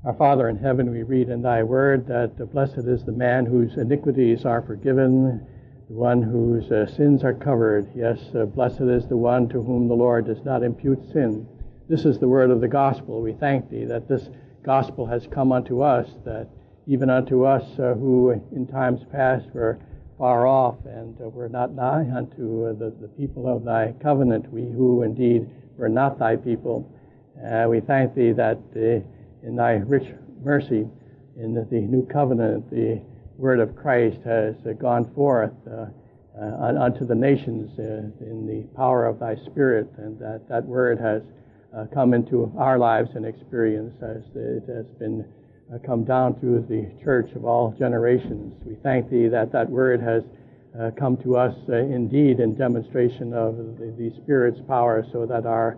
Our Father in heaven, we read in thy word that blessed is the man whose iniquities are forgiven, the one whose sins are covered. Yes, blessed is the one to whom the Lord does not impute sin. This is the word of the gospel. We thank thee that this gospel has come unto us, that even unto us who in times past were far off and were not nigh unto the people of thy covenant, we who indeed were not thy people. We thank thee that in thy rich mercy, in the new covenant, the word of Christ has gone forth unto the nations in the power of thy Spirit, and that word has come into our lives and experience as it has been come down through the church of all generations. We thank thee that word has come to us indeed in demonstration of the Spirit's power, so that our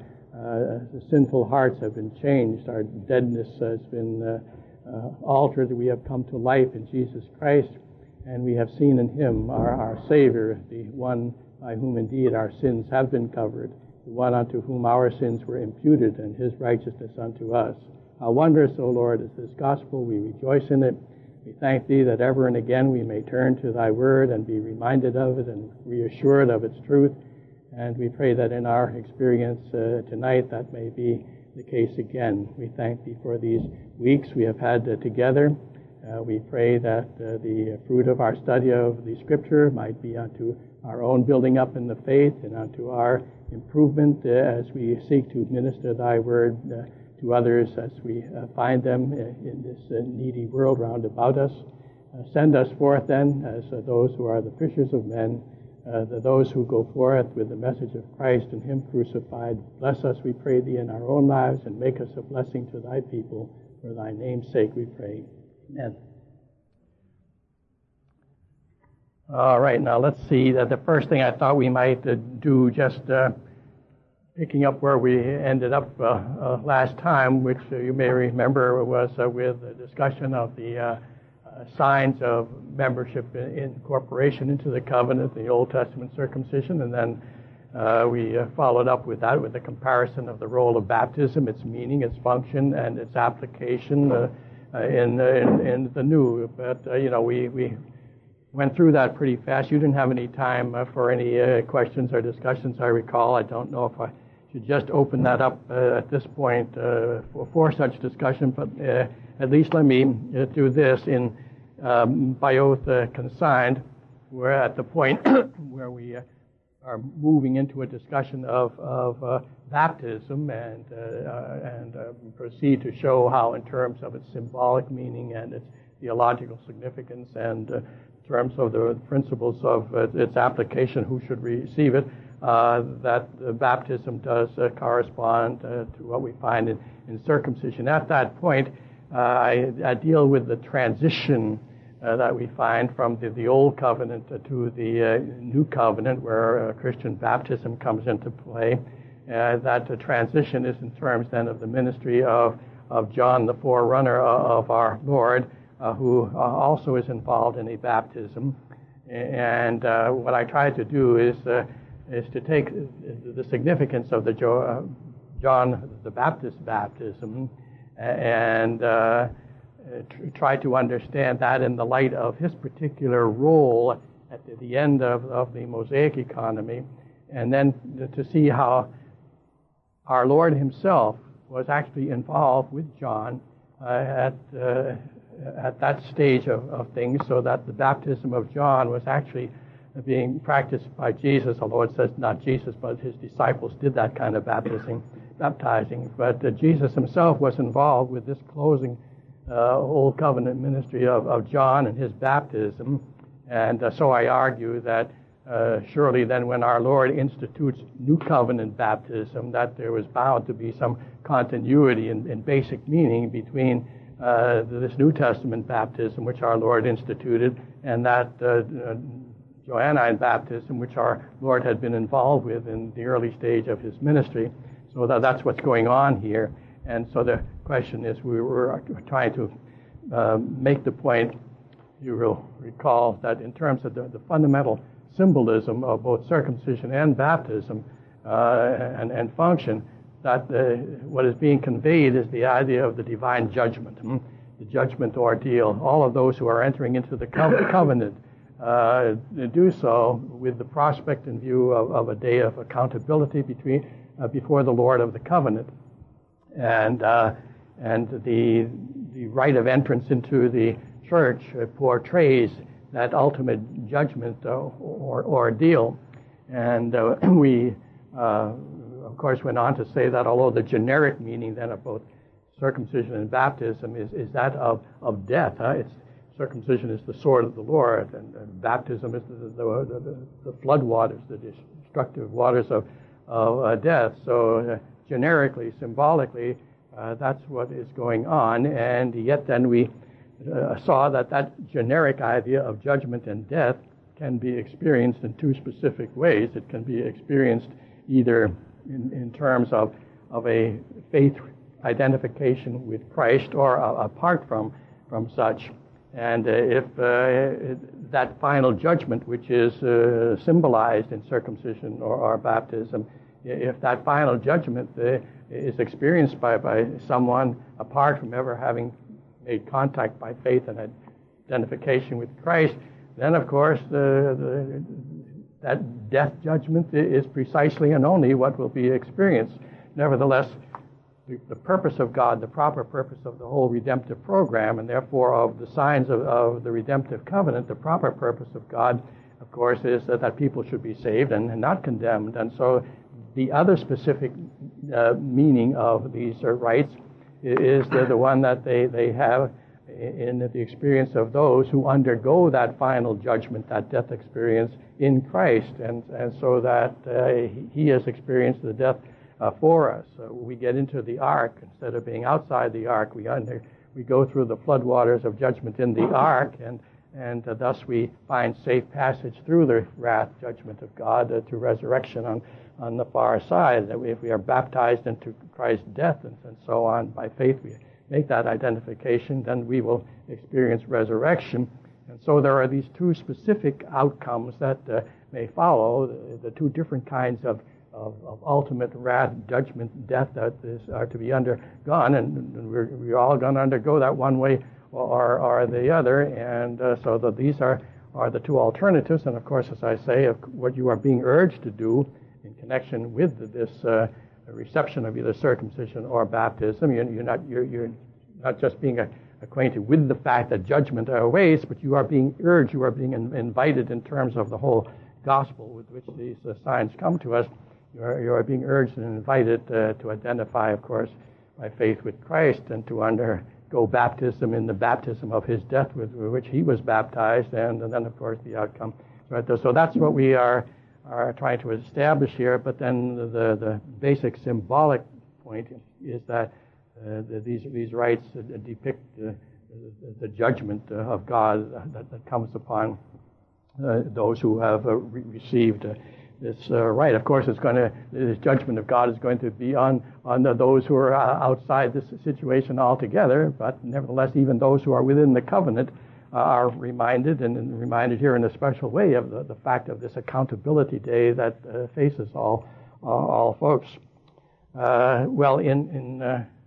sinful hearts have been changed, our deadness has been altered, we have come to life in Jesus Christ, and we have seen in him our Savior, the one by whom indeed our sins have been covered, the one unto whom our sins were imputed, and his righteousness unto us. How wondrous, O Lord, is this gospel. We rejoice in it. We thank thee that ever and again we may turn to thy word and be reminded of it and reassured of its truth. And we pray that in our experience tonight that may be the case again. We thank thee for these weeks we have had together. We pray that the fruit of our study of the Scripture might be unto our own building up in the faith and unto our improvement as we seek to minister thy word to others as we find them in this needy world round about us. Send us forth then as those who are the fishers of men, those who go forth with the message of Christ and him crucified. Bless us, we pray thee, in our own lives, and make us a blessing to thy people. For thy name's sake we pray. Amen. All right, now let's see. The first thing I thought we might do, just picking up where we ended up last time, which you may remember was with a discussion of the signs of membership in incorporation into the covenant, the Old Testament circumcision, and then we followed up with that with a comparison of the role of baptism, its meaning, its function, and its application in the new. But we went through that pretty fast. You didn't have any time for any questions or discussions, I recall. I don't know if I should just open that up at this point for such discussion, but at least let me do this in by oath consigned. We're at the point where we are moving into a discussion of baptism and proceed to show how, in terms of its symbolic meaning and its theological significance and in terms of the principles of its application, who should receive it, that baptism does correspond to what we find in circumcision. At that point, I deal with the transition that we find from the Old Covenant to the New Covenant, where Christian baptism comes into play. That transition is in terms then of the ministry of John, the forerunner of our Lord, who also is involved in a baptism. And what I try to do is to take the significance of the John the Baptist baptism and try to understand that in the light of his particular role at the end of the Mosaic economy, and then to see how our Lord himself was actually involved with John at that stage of things, so that the baptism of John was actually being practiced by Jesus, although it says not Jesus, but his disciples did that kind of baptizing. But Jesus himself was involved with this closing Old Covenant ministry of John and his baptism. And so I argue that surely then when our Lord institutes New Covenant baptism, that there was bound to be some continuity in basic meaning between this New Testament baptism, which our Lord instituted, and that Johannine baptism, which our Lord had been involved with in the early stage of his ministry. So that's what's going on here. And so the question is, we were trying to make the point, you will recall, that in terms of the fundamental symbolism of both circumcision and baptism and function, that what is being conveyed is the idea of the divine judgment, the judgment ordeal. All of those who are entering into the covenant do so with the prospect in view of a day of accountability before the Lord of the covenant, and the rite of entrance into the church portrays that ultimate judgment or ordeal. And we, of course, went on to say that although the generic meaning then of both circumcision and baptism is that of death, circumcision is the sword of the Lord, and baptism is the flood waters, the destructive waters of death. So generically, symbolically, that's what is going on, and yet then we saw that generic idea of judgment and death can be experienced in two specific ways. It can be experienced either in terms of a faith identification with Christ or apart from such. And if that final judgment, which is symbolized in circumcision or baptism, if that final judgment is experienced by someone apart from ever having made contact by faith and identification with Christ, then of course that death judgment is precisely and only what will be experienced. Nevertheless, the purpose of God, the proper purpose of the whole redemptive program, and therefore of the signs of the redemptive covenant, the proper purpose of God, of course, is that people should be saved and not condemned. And so the other specific meaning of these rites is the one that they have in the experience of those who undergo that final judgment, that death experience in Christ, and so that he has experienced the death for us. We get into the ark instead of being outside the ark. We go through the floodwaters of judgment in the ark, and thus we find safe passage through the wrath judgment of God to resurrection on the far side. That if we are baptized into Christ's death and so on by faith, we make that identification, then we will experience resurrection. And so there are these two specific outcomes that may follow, the two different kinds of ultimate wrath, judgment, death that are to be undergone, and we're all going to undergo that one way or the other, and so that these are the two alternatives. And of course, as I say, what you are being urged to do in connection with this reception of either circumcision or baptism, you're not just being acquainted with the fact that judgment awaits, but you are being urged, you are being invited in terms of the whole gospel with which these signs come to us. You are being urged and invited to identify, of course, by faith with Christ and to undergo baptism in the baptism of his death with which he was baptized, and then, of course, the outcome. So that's what we are trying to establish here, but then the basic symbolic point is that these rites depict the judgment of God that comes upon those who have received this rite. Of course, this judgment of God is going to be on those who are outside this situation altogether, but nevertheless, even those who are within the covenant are reminded, and reminded here in a special way, of the fact of this accountability day that faces all folks. Well, in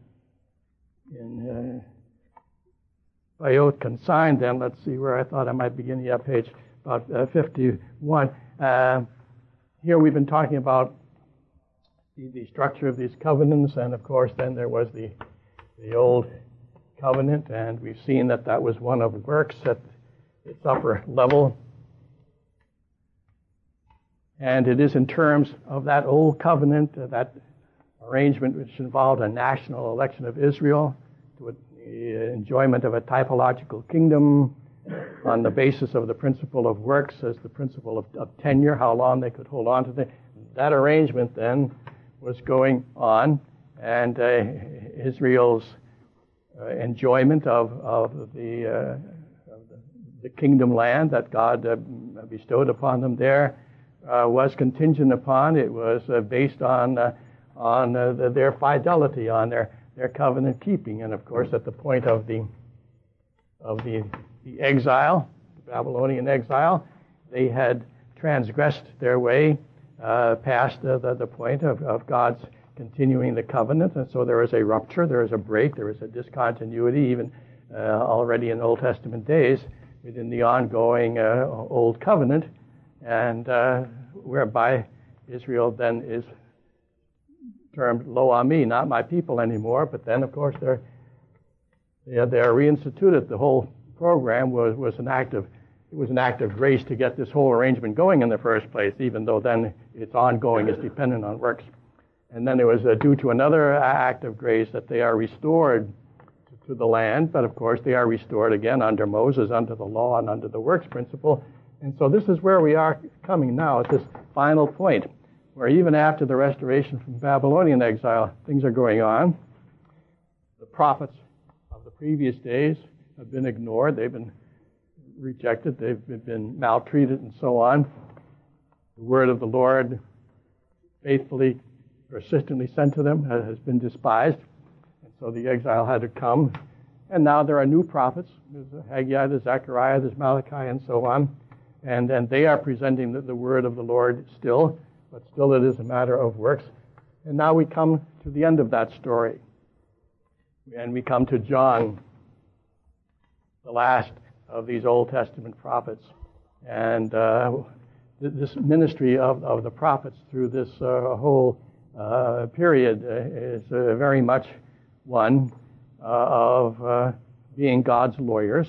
by oath consigned, then let's see where I thought I might begin. Yeah, page about 51. Here we've been talking about the structure of these covenants, and of course then there was the old covenant, and we've seen that was one of works at its upper level. And it is in terms of that old covenant, that arrangement which involved a national election of Israel to the enjoyment of a typological kingdom on the basis of the principle of works as the principle of tenure, how long they could hold on to that arrangement then was going on, and Israel's enjoyment of the kingdom land that God bestowed upon them there was contingent upon. It was based on their fidelity, on their covenant keeping, and of course at the point of the exile, the Babylonian exile, they had transgressed their way past the point of God's continuing the covenant, and so there is a rupture, there is a break, there is a discontinuity, even already in Old Testament days, within the ongoing Old Covenant, and whereby Israel then is termed Lo Ami, not my people anymore. But then, of course, they're reinstituted. The whole program was an act of grace to get this whole arrangement going in the first place, even though then its ongoing is dependent on works. And then it was due to another act of grace that they are restored to the land, but of course they are restored again under Moses, under the law, and under the works principle. And so this is where we are coming now at this final point, where even after the restoration from Babylonian exile, things are going on. The prophets of the previous days have been ignored, they've been rejected, they've been maltreated, and so on. The word of the Lord, faithfully, persistently sent to them, has been despised. And so the exile had to come. And now there are new prophets. There's Haggai, there's Zechariah, there's Malachi, and so on. And they are presenting the word of the Lord still, but still it is a matter of works. And now we come to the end of that story. And we come to John, the last of these Old Testament prophets. And this ministry of the prophets through this whole period is very much one of being God's lawyers,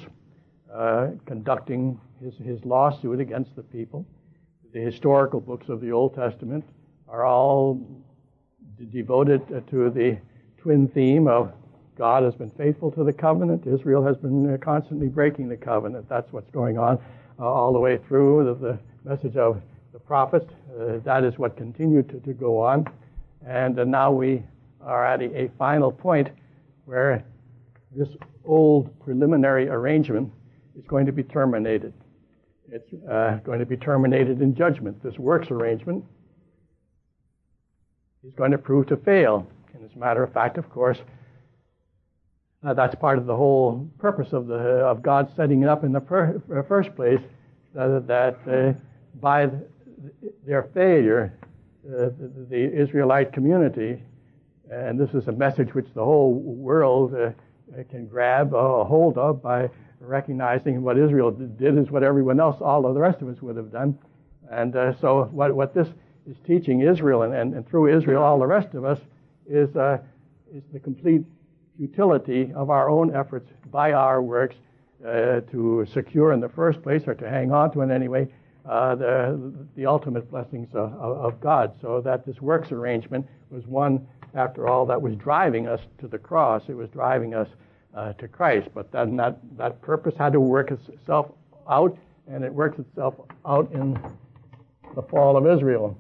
conducting his lawsuit against the people. The historical books of the Old Testament are all devoted to the twin theme of God has been faithful to the covenant, Israel has been constantly breaking the covenant. That's what's going on all the way through the message of the prophets. That is what continued to go on. And now we are at a final point where this old preliminary arrangement is going to be terminated. It's going to be terminated in judgment. This works arrangement is going to prove to fail. And as a matter of fact, of course, that's part of the whole purpose of God setting it up in the first place, that by their failure, the Israelite community, and this is a message which the whole world can grab a hold of by recognizing what Israel did is what everyone else, all of the rest of us would have done. And so what this is teaching Israel, and through Israel all the rest of us, is the complete futility of our own efforts by our works to secure in the first place, or to hang on to in any way, the ultimate blessings of God. So that this works arrangement was one, after all, that was driving us to the cross. It was driving us to Christ. But then that purpose had to work itself out, and it works itself out in the fall of Israel.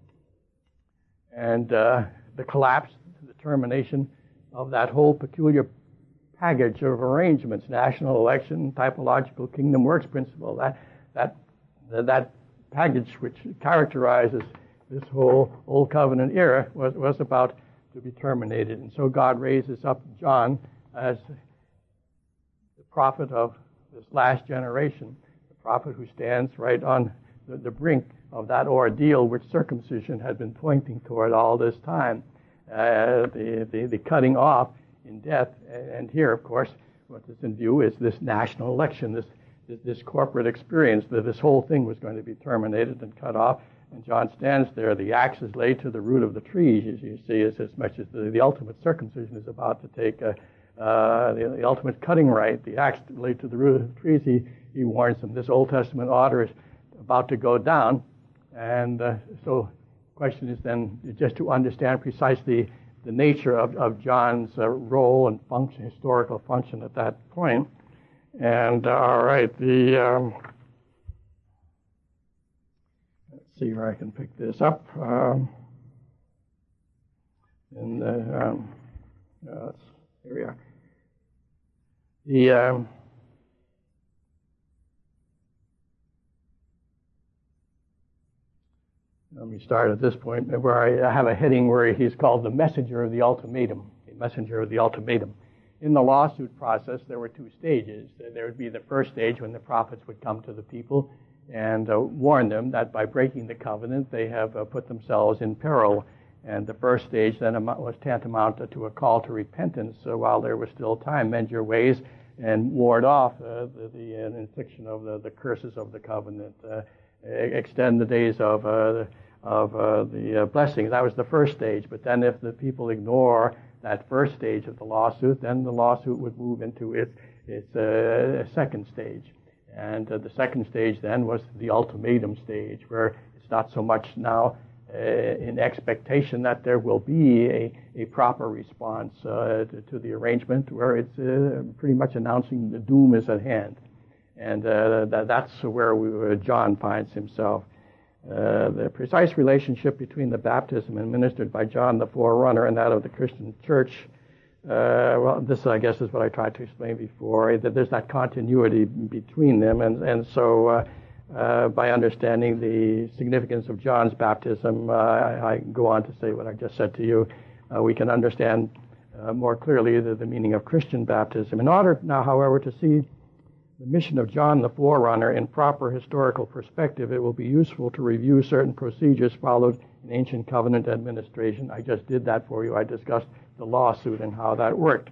And the collapse, the termination of that whole peculiar package of arrangements, national election, typological kingdom works principle, that package which characterizes this whole Old Covenant era was about to be terminated. And so God raises up John as the prophet of this last generation, the prophet who stands right on the brink of that ordeal which circumcision had been pointing toward all this time, the cutting off in death. And here, of course, what is in view is this national election, this corporate experience, that this whole thing was going to be terminated and cut off. And John stands there, the axe is laid to the root of the trees, as you see, as much as the ultimate circumcision is about to take the ultimate cutting right, the axe laid to the root of the trees. He warns them, this Old Testament order is about to go down. And so the question is then just to understand precisely the nature of John's role and function, historical function at that point. And all right, let's see where I can pick this up. Here we are. Let me start at this point where I have a heading where he's called the messenger of the ultimatum, the messenger of the ultimatum. In the lawsuit process, there were two stages. There would be the first stage when the prophets would come to the people and warn them that by breaking the covenant, they have put themselves in peril. And the first stage then was tantamount to a call to repentance while there was still time. Mend your ways and ward off the infliction of the curses of the covenant. Extend the days of the blessing. That was the first stage. But then if the people ignore that first stage of the lawsuit, then the lawsuit would move into its second stage. And the second stage then was the ultimatum stage, where it's not so much now in expectation that there will be a proper response to the arrangement, where it's pretty much announcing the doom is at hand. And that's where John finds himself. The precise relationship between the baptism administered by John the Forerunner and that of the Christian church, well, this, I guess, is what I tried to explain before, that there's that continuity between them. And so by understanding the significance of John's baptism, I go on to say what I just said to you. We can understand more clearly the meaning of Christian baptism. In order now, however, to see the mission of John the Forerunner in proper historical perspective, it will be useful to review certain procedures followed in ancient covenant administration. I just did that for you. I discussed the lawsuit and how that worked.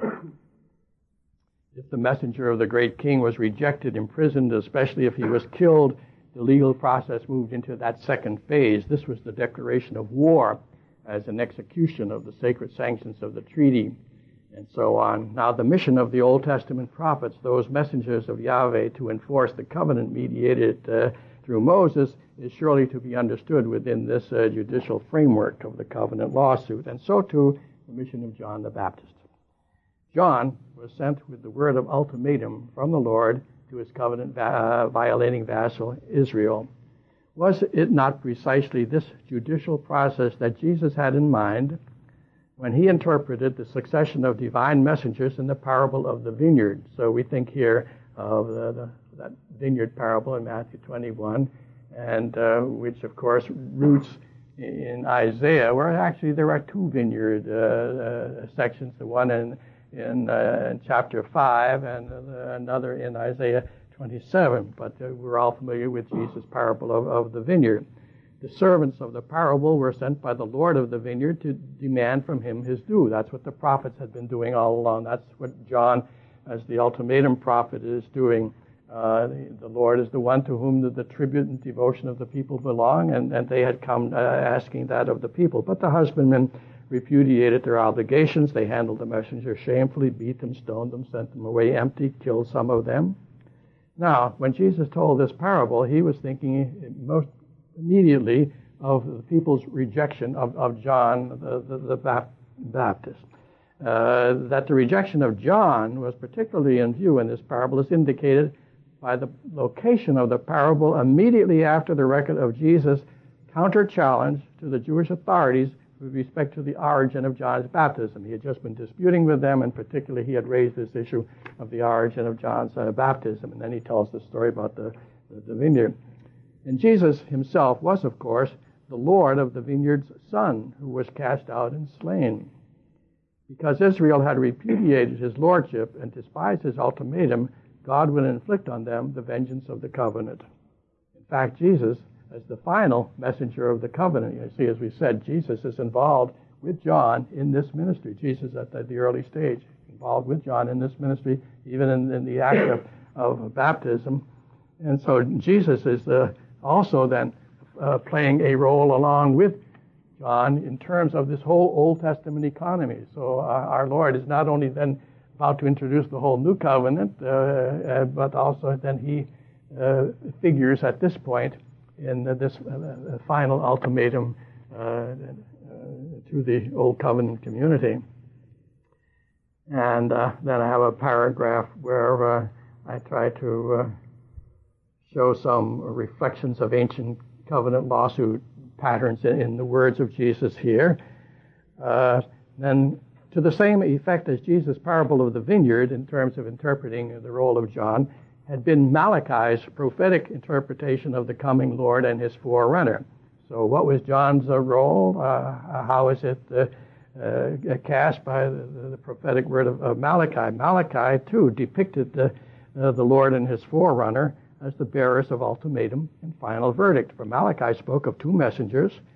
If the messenger of the great king was rejected, imprisoned, especially if he was killed, the legal process moved into that second phase. This was the declaration of war as an execution of the sacred sanctions of the treaty, and so on. Now, the mission of the Old Testament prophets, those messengers of Yahweh to enforce the covenant mediated through Moses, is surely to be understood within this judicial framework of the covenant lawsuit, and so too the mission of John the Baptist. John was sent with the word of ultimatum from the Lord to his covenant-violating vassal Israel. Was it not precisely this judicial process that Jesus had in mind when he interpreted the succession of divine messengers in the parable of the vineyard? So we think here of that vineyard parable in Matthew 21, and which, of course, roots in Isaiah, where actually there are two vineyard sections, the one in chapter 5 and another in Isaiah 27. But we're all familiar with Jesus' parable of the vineyard. The servants of the parable were sent by the Lord of the vineyard to demand from him his due. That's what the prophets had been doing all along. That's what John, as the ultimatum prophet, is doing. The Lord is the one to whom the tribute and devotion of the people belong, and they had come asking that of the people. But the husbandmen repudiated their obligations. They handled the messenger shamefully, beat them, stoned them, sent them away empty, killed some of them. Now, when Jesus told this parable, he was thinking most immediately of the people's rejection of John the Baptist. That the rejection of John was particularly in view in this parable is indicated by the location of the parable immediately after the record of Jesus' counter-challenge to the Jewish authorities with respect to the origin of John's baptism. He had just been disputing with them, and particularly he had raised this issue of the origin of John's baptism. And then he tells the story about the vineyard. And Jesus himself was, of course, the Lord of the vineyard's son, who was cast out and slain. Because Israel had repudiated his lordship and despised his ultimatum, God would inflict on them the vengeance of the covenant. In fact, Jesus, as the final messenger of the covenant, you see, as we said, Jesus is involved with John in this ministry. Jesus at the early stage, involved with John in this ministry, even in the act of baptism. And so Jesus is also then playing a role along with John in terms of this whole Old Testament economy. So our Lord is not only then about to introduce the whole new covenant, but also then he figures at this point in this final ultimatum to the Old Covenant community. And then I have a paragraph where I try to show some reflections of ancient covenant lawsuit patterns in the words of Jesus here. Then to the same effect as Jesus' parable of the vineyard in terms of interpreting the role of John had been Malachi's prophetic interpretation of the coming Lord and his forerunner. So what was John's role? How is it cast by the prophetic word of Malachi? Malachi, too, depicted the Lord and his forerunner as the bearers of ultimatum and final verdict. For Malachi spoke of two messengers,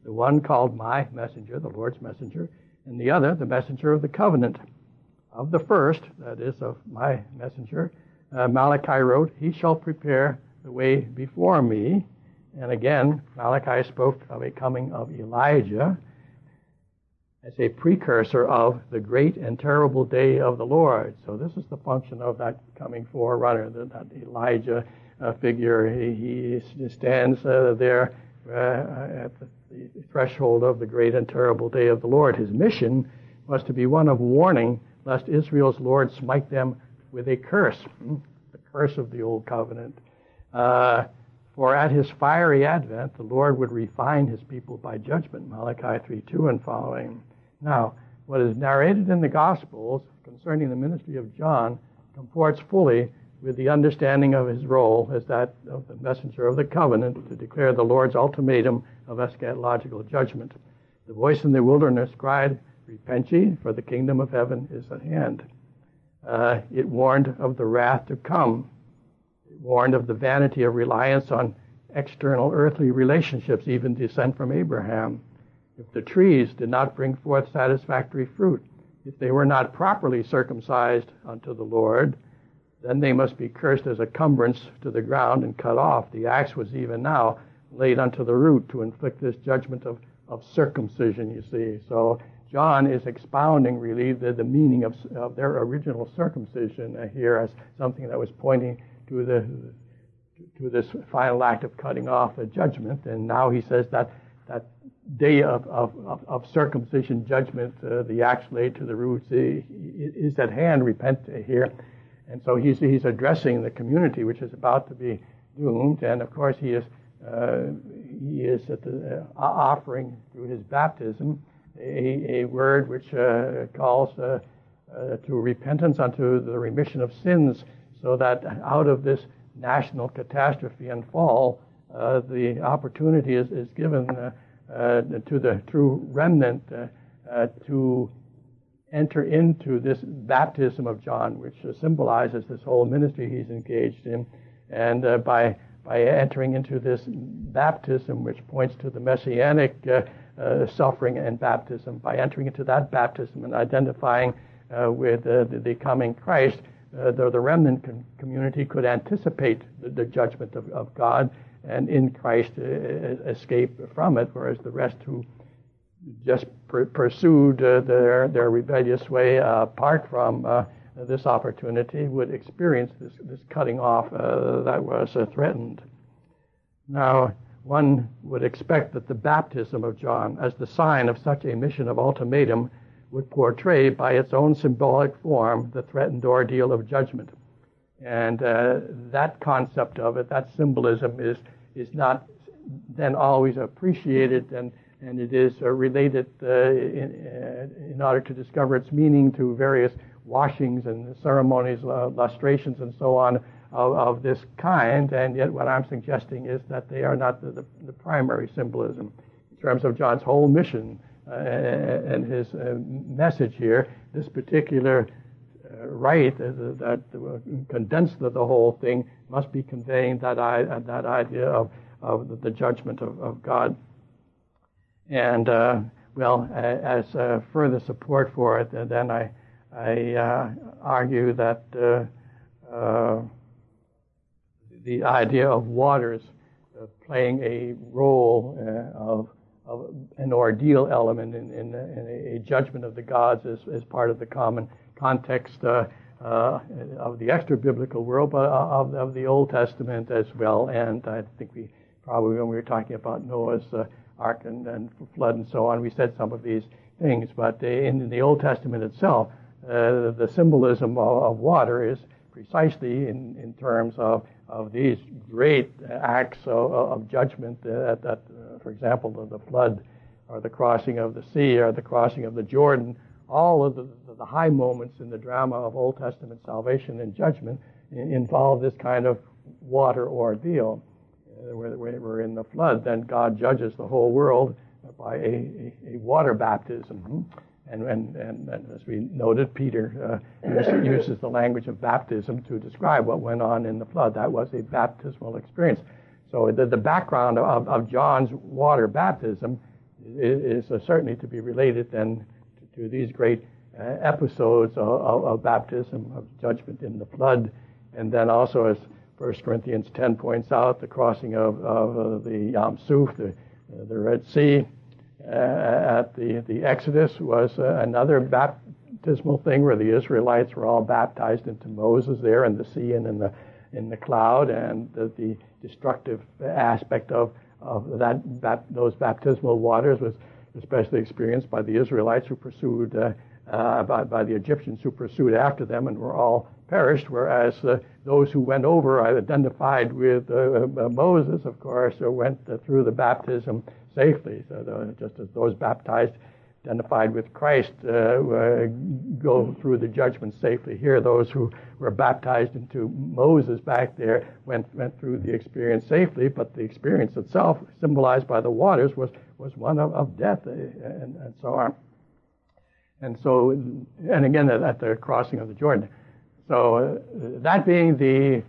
the one called my messenger, the Lord's messenger, and the other, the messenger of the covenant. Of the first, that is, of my messenger, Malachi wrote, he shall prepare the way before me. And again, Malachi spoke of a coming of Elijah as a precursor of the great and terrible day of the Lord. So this is the function of that coming forerunner, that Elijah figure. He stands there at the threshold of the great and terrible day of the Lord. His mission was to be one of warning, lest Israel's Lord smite them with a curse, the curse of the old covenant. For at his fiery advent, the Lord would refine his people by judgment, Malachi 3:2 and following. Now, what is narrated in the Gospels concerning the ministry of John comports fully with the understanding of his role as that of the messenger of the covenant to declare the Lord's ultimatum of eschatological judgment. The voice in the wilderness cried, "Repent ye, for the kingdom of heaven is at hand." It warned of the wrath to come. It warned of the vanity of reliance on external earthly relationships, even descent from Abraham. If the trees did not bring forth satisfactory fruit, if they were not properly circumcised unto the Lord, then they must be cursed as a cumbrance to the ground and cut off. The axe was even now laid unto the root to inflict this judgment of circumcision, you see. So John is expounding really the meaning of their original circumcision here as something that was pointing to this final act of cutting off a judgment. And now he says that day of circumcision judgment, the axe laid to the roots, is at hand. Repent here. And so he's addressing the community which is about to be doomed. And of course he is offering through his baptism a word which calls to repentance unto the remission of sins, so that out of this national catastrophe and fall, the opportunity is given to the true remnant to enter into this baptism of John, which symbolizes this whole ministry he's engaged in. And by entering into this baptism, which points to the messianic suffering and baptism, by entering into that baptism and identifying with the coming Christ, the remnant community could anticipate the judgment of God and in Christ escape from it, whereas the rest who just pursued their rebellious way apart from this opportunity would experience this cutting off that was threatened. Now, one would expect that the baptism of John, as the sign of such a mission of ultimatum, would portray by its own symbolic form the threatened ordeal of judgment. And that concept of it, that symbolism, is not then always appreciated, and it is related in order to discover its meaning to various washings and ceremonies, lustrations, and so on of this kind. And yet what I'm suggesting is that they are not the primary symbolism. In terms of John's whole mission and his message here, this particular rite that condensed the whole thing must be conveying that idea of the judgment of God. And as further support for it, then I argue that the idea of waters playing a role of an ordeal element in a judgment of the gods is part of the common context of the extra-biblical world, but of the Old Testament as well. And I think we probably, when we were talking about Noah's ark and flood and so on, we said some of these things. But in the Old Testament itself, the symbolism of water is precisely in terms of these great acts of judgment that, for example, the flood or the crossing of the sea or the crossing of the Jordan. All of the high moments in the drama of Old Testament salvation and judgment involve this kind of water ordeal. Where we're in the flood, then God judges the whole world by a water baptism. And as we noted, Peter uses the language of baptism to describe what went on in the flood. That was a baptismal experience. So the background of John's water baptism is certainly to be related then to these great episodes of baptism, of judgment in the flood, and then also, as 1 Corinthians 10 points out, the crossing of the Yam Suf, the Red Sea, at the Exodus was another baptismal thing where the Israelites were all baptized into Moses there in the sea and in the cloud, and the destructive aspect of those baptismal waters was especially experienced by the Israelites who pursued by the Egyptians who pursued after them and were all perished, whereas those who went over, identified with Moses, of course, went through the baptism safely. So just as those baptized, identified with Christ, go through the judgment safely. Here, those who were baptized into Moses back there went through the experience safely, but the experience itself, symbolized by the waters, was one of death and so on. And so, and again at the crossing of the Jordan. So that being the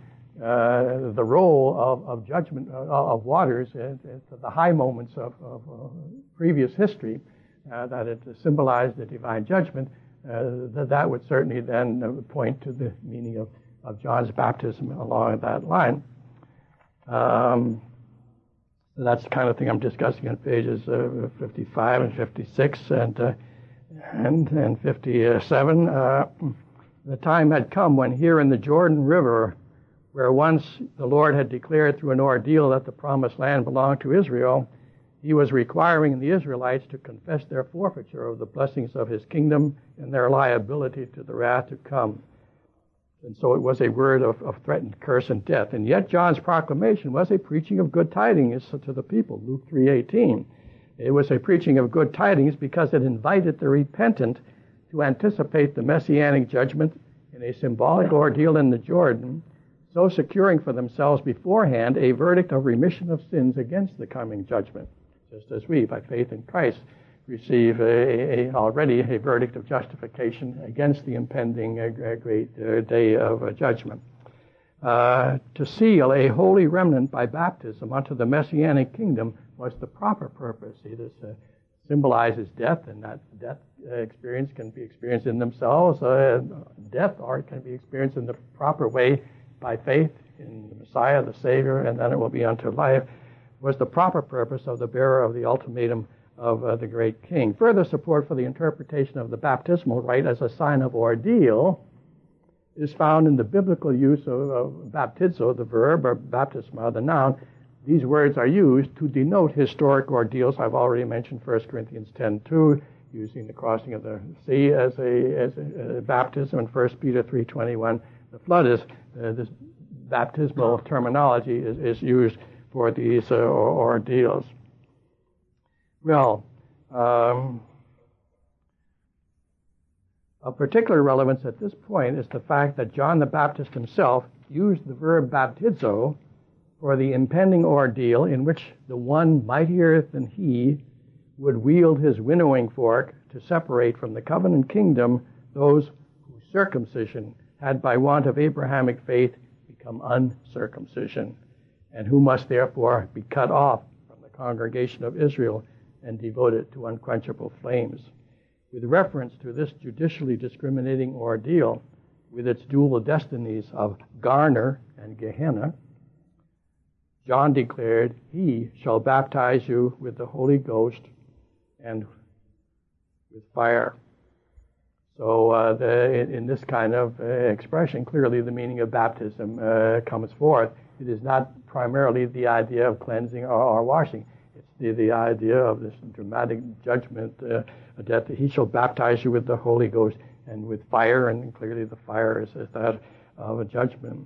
role of judgment of waters, the high moments of previous history, that it symbolized the divine judgment, that would certainly then point to the meaning of John's baptism along that line. That's the kind of thing I'm discussing on pages 55 and 56 and 57. The time had come when here in the Jordan River, where once the Lord had declared through an ordeal that the promised land belonged to Israel, he was requiring the Israelites to confess their forfeiture of the blessings of his kingdom and their liability to the wrath to come. And so it was a word of threatened curse and death. And yet John's proclamation was a preaching of good tidings to the people, Luke 3:18. It was a preaching of good tidings because it invited the repentant to anticipate the messianic judgment in a symbolic ordeal in the Jordan, so securing for themselves beforehand a verdict of remission of sins against the coming judgment, just as we, by faith in Christ, receive already a verdict of justification against the impending great day of judgment. To seal a holy remnant by baptism unto the messianic kingdom was the proper purpose. See, this symbolizes death, and that death experience can be experienced in themselves, death, or it can be experienced in the proper way by faith in the Messiah, the Savior, and then it will be unto life, was the proper purpose of the bearer of the ultimatum of the great king. Further support for the interpretation of the baptismal rite as a sign of ordeal is found in the biblical use of baptizo, the verb, or baptisma, the noun. These words are used to denote historic ordeals. I've already mentioned 1 Corinthians 10:2, using the crossing of the sea as a baptism, and 1 Peter 3:21. The flood is, this baptismal terminology is used for these ordeals. Well, of particular relevance at this point is the fact that John the Baptist himself used the verb baptizo for the impending ordeal in which the one mightier than he would wield his winnowing fork to separate from the covenant kingdom those whose circumcision had by want of Abrahamic faith become uncircumcision, and who must therefore be cut off from the congregation of Israel and devoted to unquenchable flames. With reference to this judicially discriminating ordeal, with its dual destinies of Garner and Gehenna, John declared, "He shall baptize you with the Holy Ghost and with fire." So in this kind of expression, clearly the meaning of baptism comes forth. It is not primarily the idea of cleansing or washing. It's the idea of this dramatic judgment, that he shall baptize you with the Holy Ghost and with fire, and clearly the fire is that of a judgment.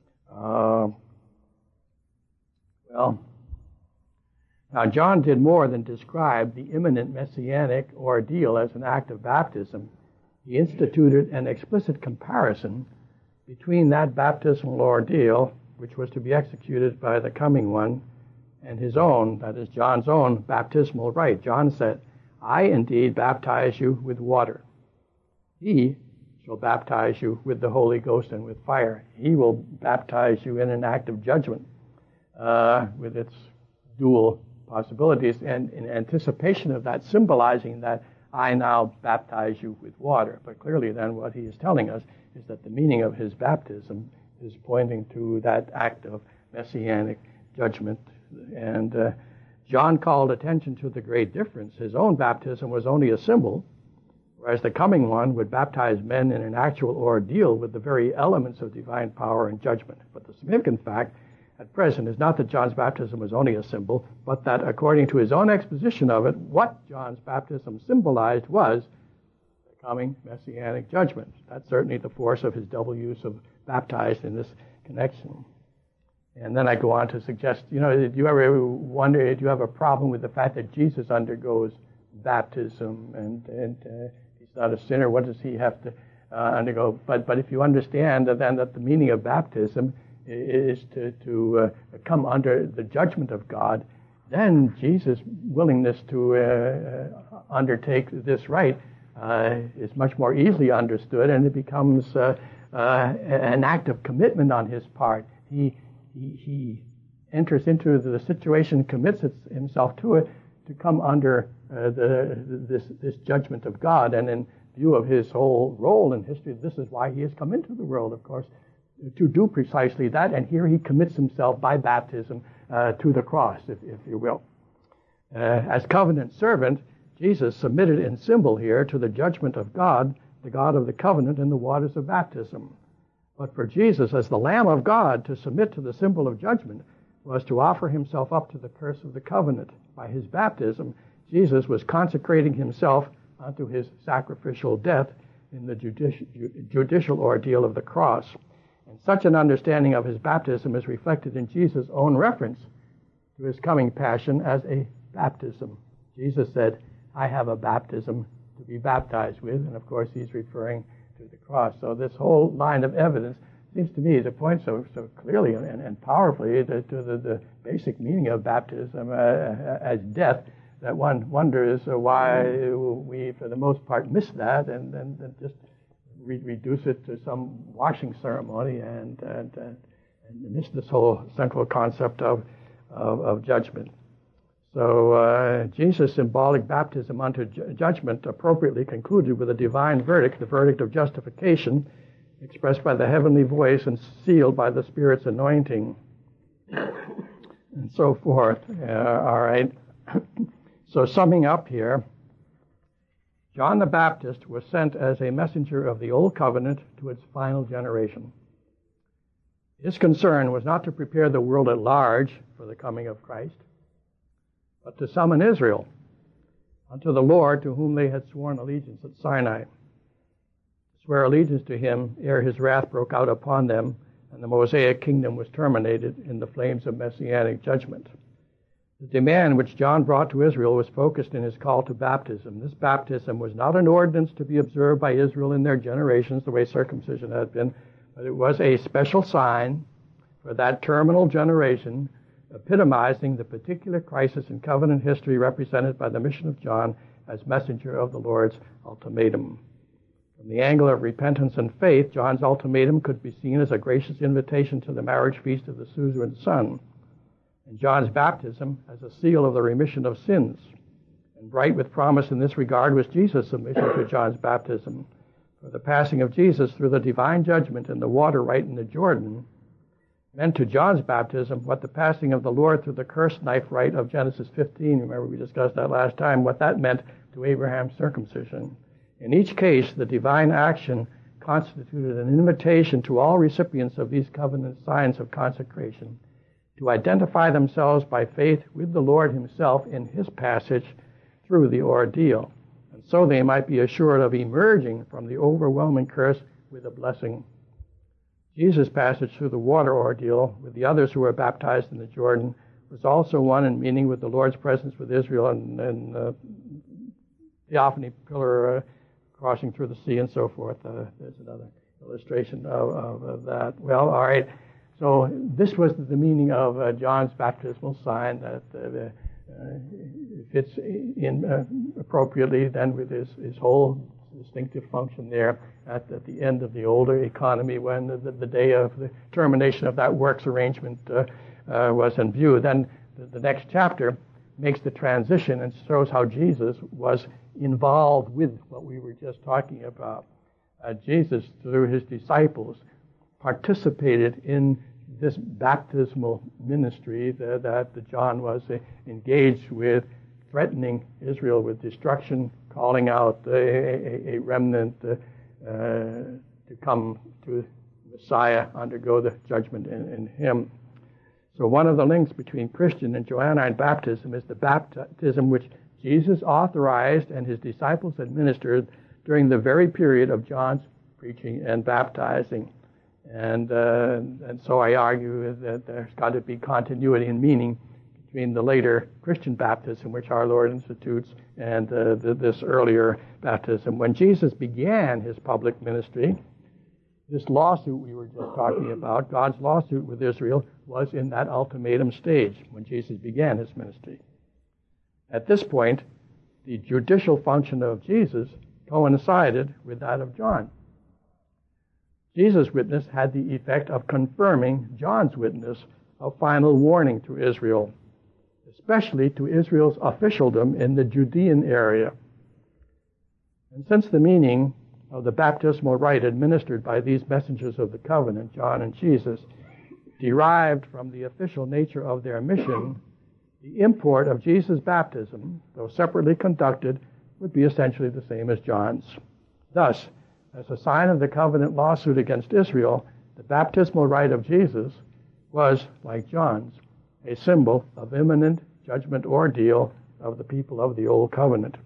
Well, now John did more than describe the imminent messianic ordeal as an act of baptism. He instituted an explicit comparison between that baptismal ordeal, which was to be executed by the coming one, and his own, that is John's own baptismal rite. John said, "I indeed baptize you with water. He shall baptize you with the Holy Ghost and with fire." He will baptize you in an act of judgment with its dual possibilities, and in anticipation of that, symbolizing that I now baptize you with water. But clearly then what he is telling us is that the meaning of his baptism is pointing to that act of messianic judgment. And John called attention to the great difference. His own baptism was only a symbol, whereas the coming one would baptize men in an actual ordeal with the very elements of divine power and judgment. But the significant fact at present is not that John's baptism was only a symbol, but that according to his own exposition of it, what John's baptism symbolized was the coming messianic judgment. That's certainly the force of his double use of baptized in this connection. And then I go on to suggest, do you ever wonder, do you have a problem with the fact that Jesus undergoes baptism and he's not a sinner? What does he have to undergo? But if you understand then that the meaning of baptism is to come under the judgment of God, then Jesus' willingness to undertake this rite is much more easily understood, and it becomes an act of commitment on his part. He enters into the situation, commits himself to it, to come under this judgment of God. And in view of his whole role in history, this is why he has come into the world, of course, to do precisely that. And here he commits himself by baptism to the cross, if you will. As covenant servant, Jesus submitted in symbol here to the judgment of God, the God of the covenant, in the waters of baptism. But for Jesus, as the Lamb of God, to submit to the symbol of judgment was to offer himself up to the curse of the covenant. By his baptism, Jesus was consecrating himself unto his sacrificial death in the judicial ordeal of the cross. And such an understanding of his baptism is reflected in Jesus' own reference to his coming passion as a baptism. Jesus said, I have a baptism to be baptized with, and of course he's referring to the cross. So this whole line of evidence seems to me to point so clearly and powerfully to the basic meaning of baptism as death, that one wonders why we, for the most part, miss that and just reduce it to some washing ceremony and miss this whole central concept of judgment. So Jesus' symbolic baptism unto judgment appropriately concluded with a divine verdict, the verdict of justification, expressed by the heavenly voice and sealed by the Spirit's anointing, and so forth. All right. So summing up here, John the Baptist was sent as a messenger of the Old Covenant to its final generation. His concern was not to prepare the world at large for the coming of Christ, but to summon Israel unto the Lord, to whom they had sworn allegiance at Sinai. Swear allegiance to him ere his wrath broke out upon them, and the Mosaic kingdom was terminated in the flames of messianic judgment. The demand which John brought to Israel was focused in his call to baptism. This baptism was not an ordinance to be observed by Israel in their generations, the way circumcision had been, but it was a special sign for that terminal generation, epitomizing the particular crisis in covenant history represented by the mission of John as messenger of the Lord's ultimatum. From the angle of repentance and faith, John's ultimatum could be seen as a gracious invitation to the marriage feast of the suzerain Son, and John's baptism as a seal of the remission of sins. And bright with promise in this regard was Jesus' submission to John's baptism. For the passing of Jesus through the divine judgment in the water rite in the Jordan meant to John's baptism what the passing of the Lord through the curse knife rite of Genesis 15, remember we discussed that last time, what that meant to Abraham's circumcision. In each case, the divine action constituted an invitation to all recipients of these covenant signs of consecration to identify themselves by faith with the Lord himself in his passage through the ordeal, and so they might be assured of emerging from the overwhelming curse with a blessing. Jesus' passage through the water ordeal with the others who were baptized in the Jordan was also one in meaning with the Lord's presence with Israel and theophany pillar crossing through the sea and so forth. There's another illustration of that. Well, all right. So this was the meaning of John's baptismal sign that fits in appropriately then with his whole distinctive function there at the end of the older economy when the day of the termination of that works arrangement was in view. Then the next chapter makes the transition and shows how Jesus was involved with what we were just talking about. Jesus, through his disciples, participated in this baptismal ministry that John was engaged with, threatening Israel with destruction, calling out a remnant to come to Messiah, undergo the judgment in him. So one of the links between Christian and Johannine baptism is the baptism which Jesus authorized and his disciples administered during the very period of John's preaching and baptizing. And so I argue that there's got to be continuity and meaning between the later Christian baptism, which our Lord institutes, and this earlier baptism. When Jesus began his public ministry, this lawsuit we were just talking about, God's lawsuit with Israel, was in that ultimatum stage when Jesus began his ministry. At this point, the judicial function of Jesus coincided with that of John. Jesus' witness had the effect of confirming John's witness of final warning to Israel, especially to Israel's officialdom in the Judean area. And since the meaning of the baptismal rite administered by these messengers of the covenant, John and Jesus, derived from the official nature of their mission, the import of Jesus' baptism, though separately conducted, would be essentially the same as John's. Thus, as a sign of the covenant lawsuit against Israel, the baptismal rite of Jesus was, like John's, a symbol of imminent judgment ordeal of the people of the Old Covenant.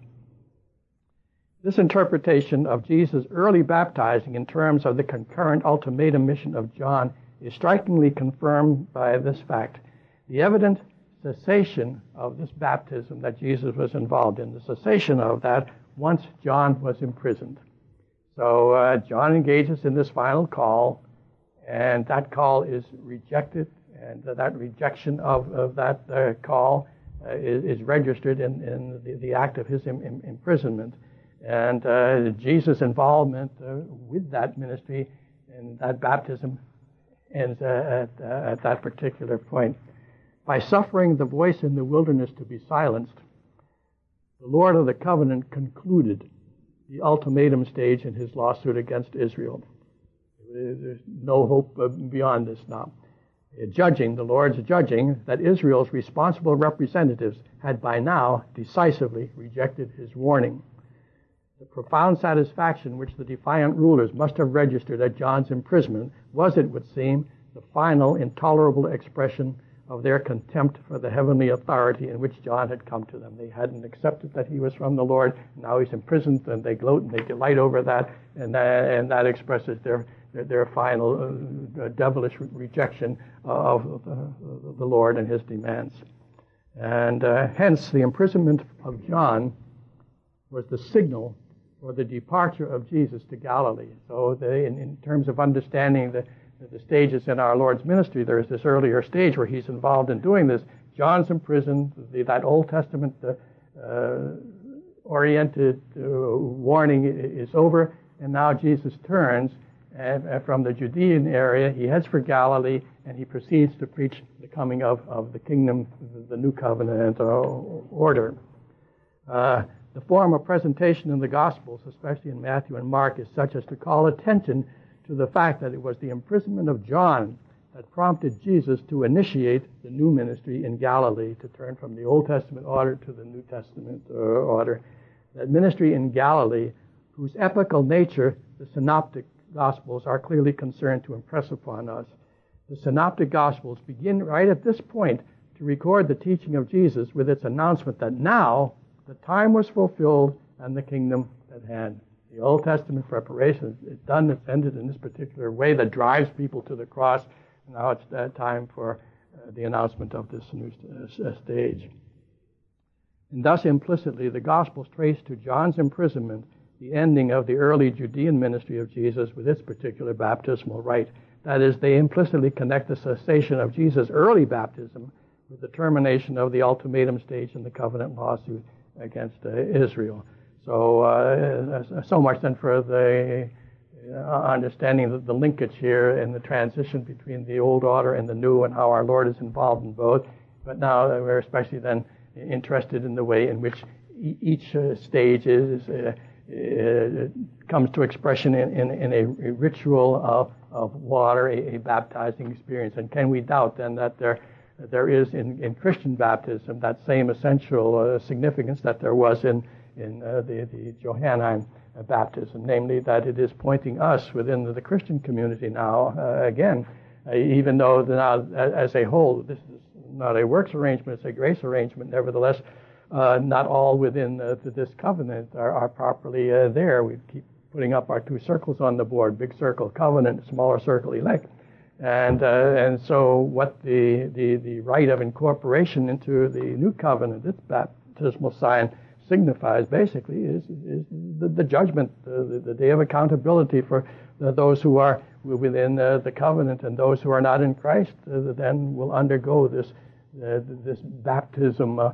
This interpretation of Jesus' early baptizing in terms of the concurrent ultimatum mission of John is strikingly confirmed by this fact: the evident cessation of this baptism that Jesus was involved in, the cessation of that once John was imprisoned. So John engages in this final call, and that call is rejected, and that rejection of that call is registered in the act of his imprisonment. And Jesus' involvement with that ministry and that baptism ends at that particular point. By suffering the voice in the wilderness to be silenced, the Lord of the covenant concluded the ultimatum stage in his lawsuit against Israel. There's no hope beyond this now. The Lord's judging that Israel's responsible representatives had by now decisively rejected his warning. The profound satisfaction which the defiant rulers must have registered at John's imprisonment was, it would seem, the final intolerable expression of their contempt for the heavenly authority in which John had come to them. They hadn't accepted that he was from the Lord. Now he's imprisoned, and they gloat and they delight over that, and that expresses their final devilish rejection of the Lord and his demands. And hence the imprisonment of John was the signal for the departure of Jesus to Galilee. So in terms of understanding the stages in our Lord's ministry, there is this earlier stage where he's involved in doing this. John's imprisoned, that Old Testament oriented warning is over, and now Jesus turns from the Judean area. He heads for Galilee, and he proceeds to preach the coming of the kingdom, the new covenant order. The form of presentation in the Gospels, especially in Matthew and Mark, is such as to call attention to the fact that it was the imprisonment of John that prompted Jesus to initiate the new ministry in Galilee, to turn from the Old Testament order to the New Testament order. That ministry in Galilee, whose epical nature the Synoptic Gospels are clearly concerned to impress upon us. The Synoptic Gospels begin right at this point to record the teaching of Jesus with its announcement that now the time was fulfilled and the kingdom at hand. The Old Testament preparation is done. It's ended in this particular way that drives people to the cross. Now it's time for the announcement of this new stage. And thus implicitly, the Gospels trace to John's imprisonment the ending of the early Judean ministry of Jesus with its particular baptismal rite. That is, they implicitly connect the cessation of Jesus' early baptism with the termination of the ultimatum stage in the covenant lawsuit against Israel. So much then for the understanding the linkage here and the transition between the old order and the new, and how our Lord is involved in both. But now we're especially then interested in the way in which each stage comes to expression in a ritual of water, a baptizing experience. And can we doubt then that there is in Christian baptism that same essential significance that there was in the Johannine baptism, namely that it is pointing us within the Christian community now, again, even though now as a whole, this is not a works arrangement, it's a grace arrangement, nevertheless, not all within this covenant are properly there. We keep putting up our two circles on the board, big circle covenant, smaller circle elect. And so what the rite of incorporation into the new covenant, this baptismal sign, signifies basically is the judgment, the day of accountability for those who are within the covenant, and those who are not in Christ then will undergo this baptism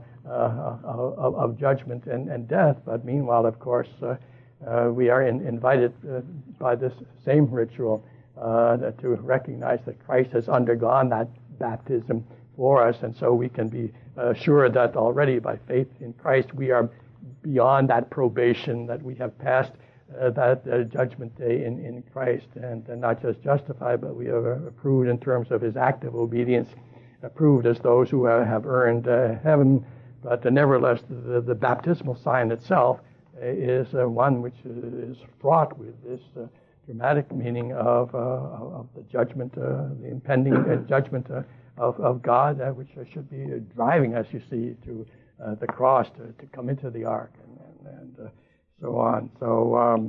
of judgment and death. But meanwhile, of course, we are invited by this same ritual to recognize that Christ has undergone that baptism for us, and so we can be sure that already by faith in Christ we are beyond that probation, that we have passed that judgment day in Christ, and not just justified, but we are approved in terms of his active obedience, approved as those who have earned heaven. But nevertheless, the baptismal sign itself is one which is fraught with this dramatic meaning of the judgment, the impending judgment of God, which should be driving us, you see, to the cross to come into the ark and so on. So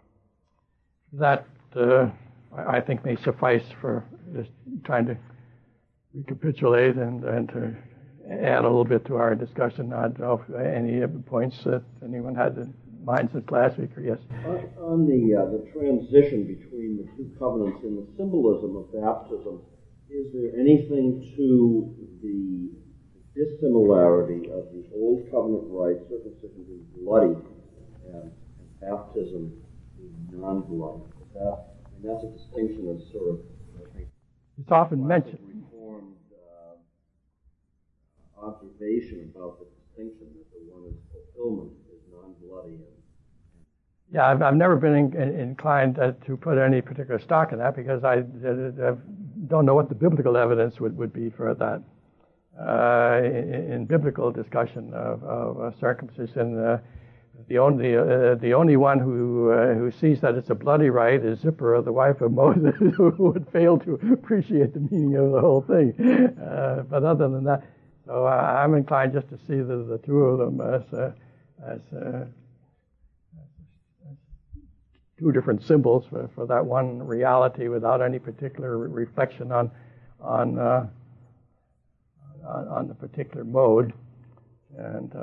that I think may suffice for just trying to recapitulate and to add a little bit to our discussion. I don't know if any points that anyone had in mind since last week, or yes? On the transition between the two covenants in the symbolism of baptism, is there anything to the dissimilarity of the old covenant rite, circumcision being bloody, and baptism being non-bloody? That's a distinction that's sort of, I think, it's often mentioned. Reformed observation about the distinction that the one is fulfillment is non-bloody. Yeah, I've never been inclined to put any particular stock in that, because I don't know what the biblical evidence would be for that. In biblical discussion of circumcision, the only one who sees that it's a bloody rite is Zipporah, the wife of Moses, who would fail to appreciate the meaning of the whole thing. But other than that, so I'm inclined just to see the two of them as two different symbols for that one reality, without any particular reflection on the particular mode. And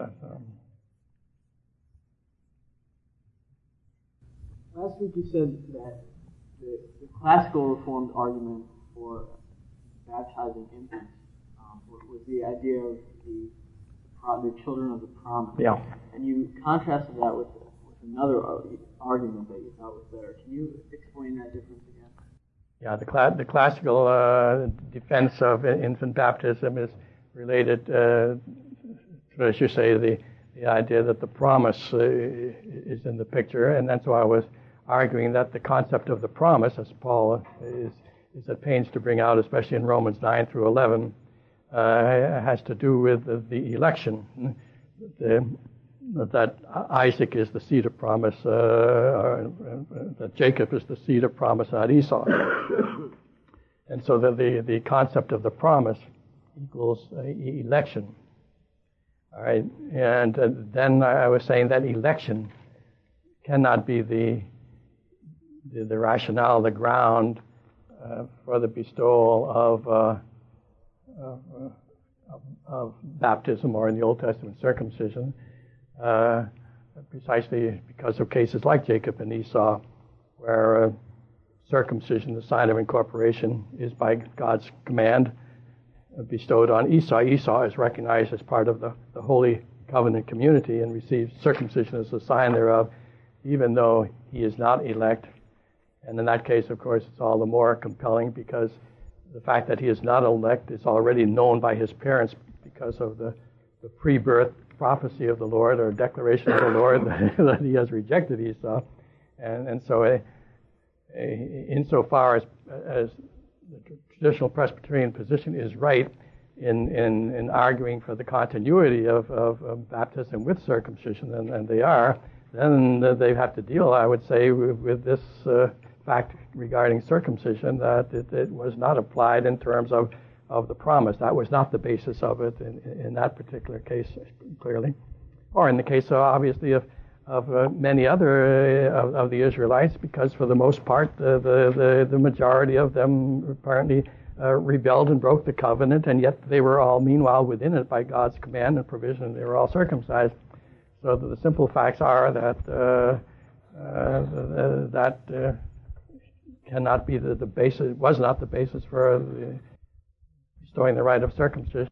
last week you said that the classical Reformed argument for baptizing infants was the idea of the children of the promise. Yeah. And you contrasted that with another argument that you thought was better. Can you explain that difference again? Yeah, the classical defense of infant baptism is related, as you say, the idea that the promise is in the picture, and that's why I was arguing that the concept of the promise, as Paul is at pains to bring out, especially in Romans 9 through 11, has to do with the election. That Isaac is the seed of promise, that Jacob is the seed of promise, not Esau. And so the concept of the promise equals election. All right, and then I was saying that election cannot be the rationale, the ground for the bestowal of baptism, or in the Old Testament circumcision. Precisely because of cases like Jacob and Esau, where circumcision, the sign of incorporation, is by God's command bestowed on Esau. Esau is recognized as part of the Holy Covenant community and receives circumcision as a sign thereof, even though he is not elect. And in that case, of course, it's all the more compelling, because the fact that he is not elect is already known by his parents because of the pre-birth prophecy of the Lord or declaration of the Lord that he has rejected Esau. And so insofar as the traditional Presbyterian position is right in arguing for the continuity of baptism with circumcision, and they are, then they have to deal, I would say, with this fact regarding circumcision, that it was not applied in terms of the promise. That was not the basis of it in that particular case, clearly. Or in the case, obviously, of many other of the Israelites, because for the most part, the majority of them apparently rebelled and broke the covenant, and yet they were all, meanwhile, within it by God's command and provision. They were all circumcised. So the simple facts are that that cannot be the basis. Was not the basis for bestowing the rite of circumcision.